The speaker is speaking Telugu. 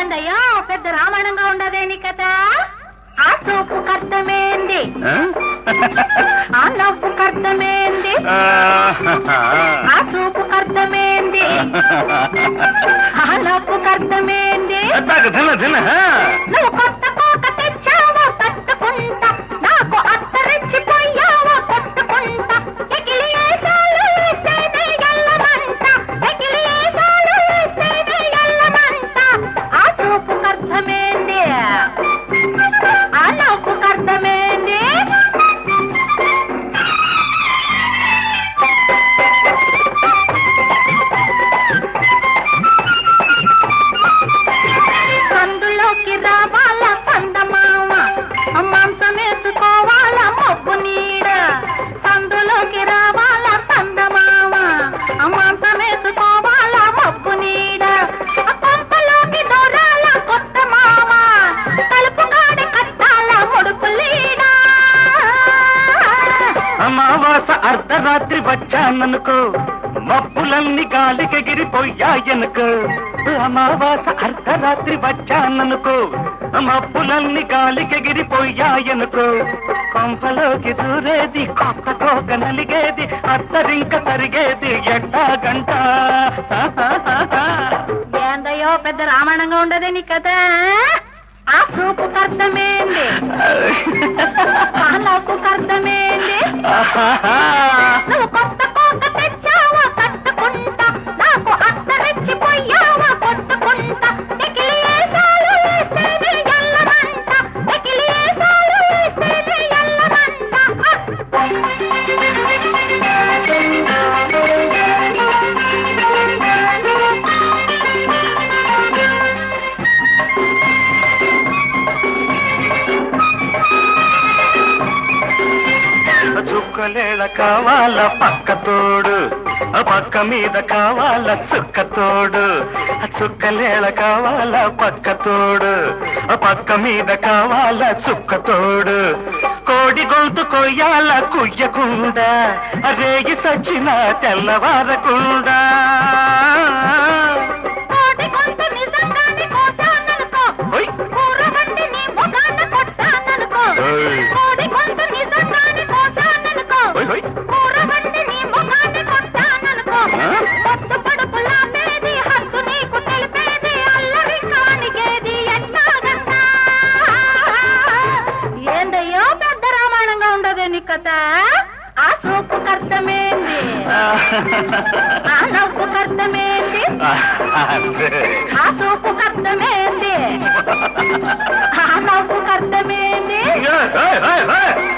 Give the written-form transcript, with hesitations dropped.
ఏందయ్యో పెద్ద రామాయణంగా ఉండదేని కదా. ఆ చూపుకు అర్థమేంది, ఆ నవ్వుకు అర్థమేంది, ఆ చూపుకు అర్థమేంది, ఆ నవ్వుకు అర్థమేంది. నువ్వు కొత్త కోట తెచ్చావో తట్టుకుంటా, నాకు అత్తరెచ్చిపోయావో కొట్టుకుంటా. ఎగిలి ఏసాలు ఇస్తేనే ఎల్లమంట, ఎగిలి ఏసాలు ఇస్తేనే ఎల్లమంట. ఆ చూపుకు అర్థమేంది, ఆ నవ్వుకు అర్థమేంది. సందులోకి రావాల పందమామ, మాంసం వేసుకోవాల మబ్బు నీడ. సందులోకి రావాల పందమామ, మాంసం వేసుకోవాల మబ్బు నీడ. పంపలోకి దూరాల కొత్త మామ, తలుపు కాడ కట్టాల ముడుపు లీడ. అమావాస అర్ధరాత్రి వచ్చాననుకో, మబ్బులన్నీ గాలికెగిరిపోయాయనుకో. అమావాస అర్ధరాత్రి వచ్చాననుకో, మబ్బులన్నీ గాలికెగిరిపోయాయనుకో. కొంపలోకి దూరేది, కొత్త కోక నలిగేది, అత్తరింక తరిగేది ఎట్టాగంట. ఏందయ్యో పెద్ద రామాయణంగా ఉండదని కదా. ఆ చూపుకు అర్థమేంది, ఆ నవ్వుకు అర్థమేంది. నువ్వు కొత్త కోట తెచ్చావా కట్టుకుంటా, నాకు అత్తరెచ్చిపోయావా కొట్టుకుంటా. ఎగిలి ఏసాలు ఇస్తేనే ఎల్లమంట, ఎగిలి ఏసాలు ఇస్తేనే ఎల్లమంట. చుక్కలేళ కావాల పక్క తోడు, పక్క మీద కావాల చుక్క తోడు. చుక్కలేళ కావాల పక్క తోడు, పక్క మీద కావాల చుక్క తోడు. కోడి గొంతు కొయ్యాల కుయ్యకుండా, రేగి సచ్చిన తెల్లవారకుండా. కోడి గొంతు నిజంగానే కోసాననుకో, కూర వండి నీ ముఖాన కొట్టాననుకో. కోడి గొంతు నిజంగానే కోసాననుకో, కూర వండి నీ ముఖాన కొట్టాననుకో. పొత్తు పడుపులాపేది, హద్దు నీకు తెలిపేది, అల్లరి కానిగేది ఎట్టాగన్నా. ఏందయ్యో పెద్ద రామాయణంగా ఉండదేని కదా. ఆ చూపుకు అర్థమేంది, ఆ నవ్వుకు అర్థమేంది, ఆ చూపుకు అర్థమేంది, ఆ నవ్వుకు అర్థమేంది.